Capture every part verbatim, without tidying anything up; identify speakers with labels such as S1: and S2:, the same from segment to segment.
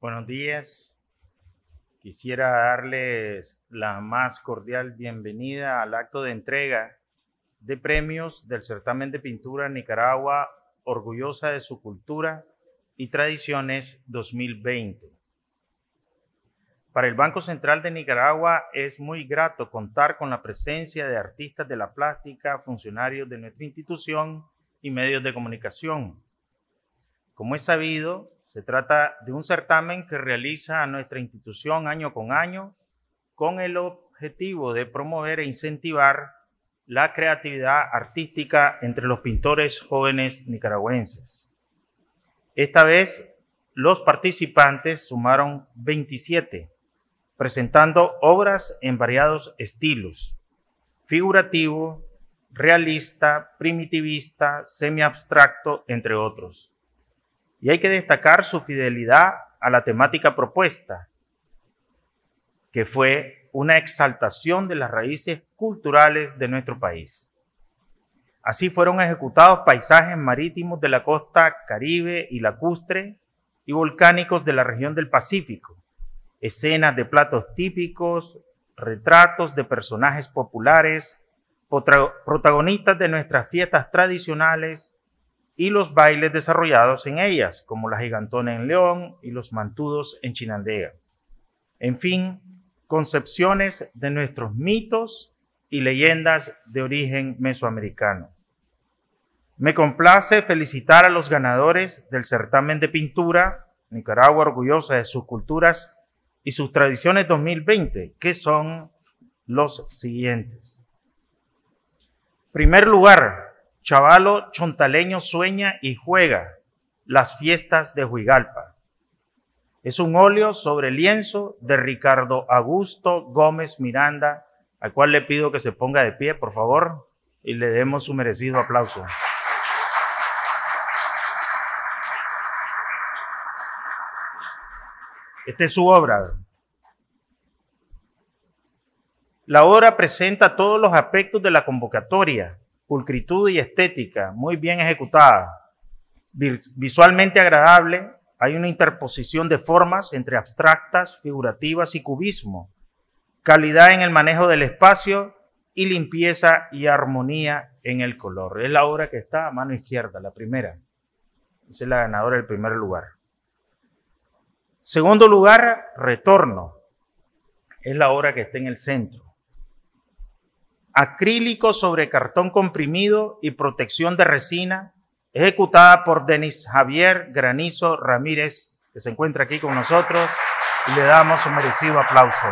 S1: Buenos días. Quisiera darles la más cordial bienvenida al acto de entrega de premios del Certamen de Pintura Nicaragua, orgullosa de su cultura y tradiciones dos mil veinte. Para el Banco Central de Nicaragua es muy grato contar con la presencia de artistas de la plástica, funcionarios de nuestra institución y medios de comunicación. Como es sabido, se trata de un certamen que realiza nuestra institución año con año con el objetivo de promover e incentivar la creatividad artística entre los pintores jóvenes nicaragüenses. Esta vez, los participantes sumaron veintisiete, presentando obras en variados estilos: figurativo, realista, primitivista, semiabstracto, entre otros. Y hay que destacar su fidelidad a la temática propuesta, que fue una exaltación de las raíces culturales de nuestro país. Así fueron ejecutados paisajes marítimos de la costa Caribe y lacustre y volcánicos de la región del Pacífico, escenas de platos típicos, retratos de personajes populares, protagonistas de nuestras fiestas tradicionales y los bailes desarrollados en ellas, como la gigantona en León y los mantudos en Chinandega. En fin, concepciones de nuestros mitos y leyendas de origen mesoamericano. Me complace felicitar a los ganadores del certamen de pintura Nicaragua orgullosa de sus culturas y sus tradiciones dos mil veinte, que son los siguientes. Primer lugar, Chavalo Chontaleño sueña y juega las fiestas de Huigalpa. Es un óleo sobre lienzo de Ricardo Augusto Gómez Miranda, al cual le pido que se ponga de pie, por favor, y le demos su merecido aplauso. Esta es su obra. La obra presenta todos los aspectos de la convocatoria: pulcritud y estética, muy bien ejecutada, visualmente agradable. Hay una interposición de formas entre abstractas, figurativas y cubismo, calidad en el manejo del espacio y limpieza y armonía en el color. Es la obra que está a mano izquierda, la primera. Esa es la ganadora del primer lugar. Segundo lugar, Retorno. Es la obra que está en el centro. Acrílico sobre cartón comprimido y protección de resina, ejecutada por Denis Javier Granizo Ramírez, que se encuentra aquí con nosotros, y le damos un merecido aplauso.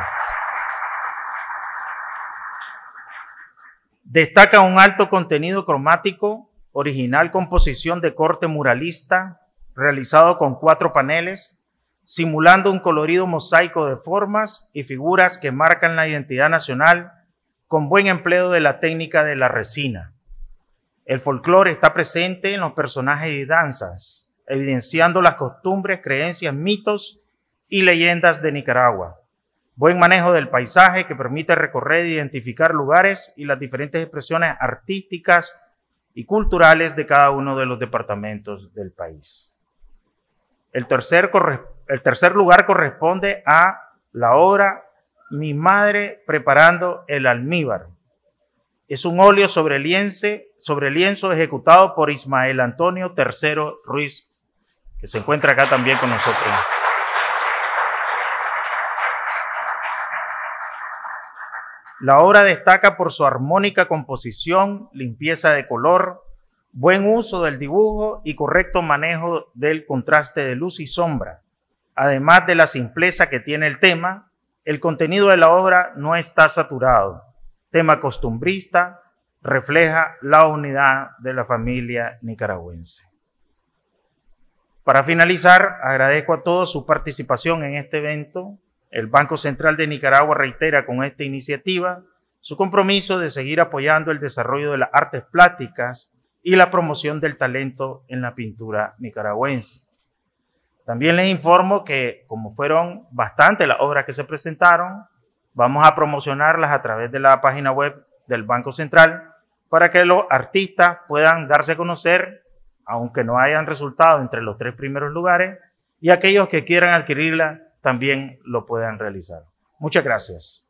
S1: Destaca un alto contenido cromático, original composición de corte muralista, realizado con cuatro paneles, simulando un colorido mosaico de formas y figuras que marcan la identidad nacional, con buen empleo de la técnica de la resina. El folclore está presente en los personajes y danzas, evidenciando las costumbres, creencias, mitos y leyendas de Nicaragua. Buen manejo del paisaje que permite recorrer e identificar lugares y las diferentes expresiones artísticas y culturales de cada uno de los departamentos del país. El tercer, el tercer lugar corresponde a la obra Mi madre preparando el almíbar. Es un óleo sobre lienzo, sobre lienzo ejecutado por Ismael Antonio Tercero Ruiz, que se encuentra acá también con nosotros. La obra destaca por su armónica composición, limpieza de color, buen uso del dibujo y correcto manejo del contraste de luz y sombra. Además de la simpleza que tiene el tema, el contenido de la obra no está saturado. Tema costumbrista, refleja la unidad de la familia nicaragüense. Para finalizar, agradezco a todos su participación en este evento. El Banco Central de Nicaragua reitera con esta iniciativa su compromiso de seguir apoyando el desarrollo de las artes plásticas y la promoción del talento en la pintura nicaragüense. También les informo que, como fueron bastantes las obras que se presentaron, vamos a promocionarlas a través de la página web del Banco Central para que los artistas puedan darse a conocer, aunque no hayan resultado entre los tres primeros lugares, y aquellos que quieran adquirirla también lo puedan realizar. Muchas gracias.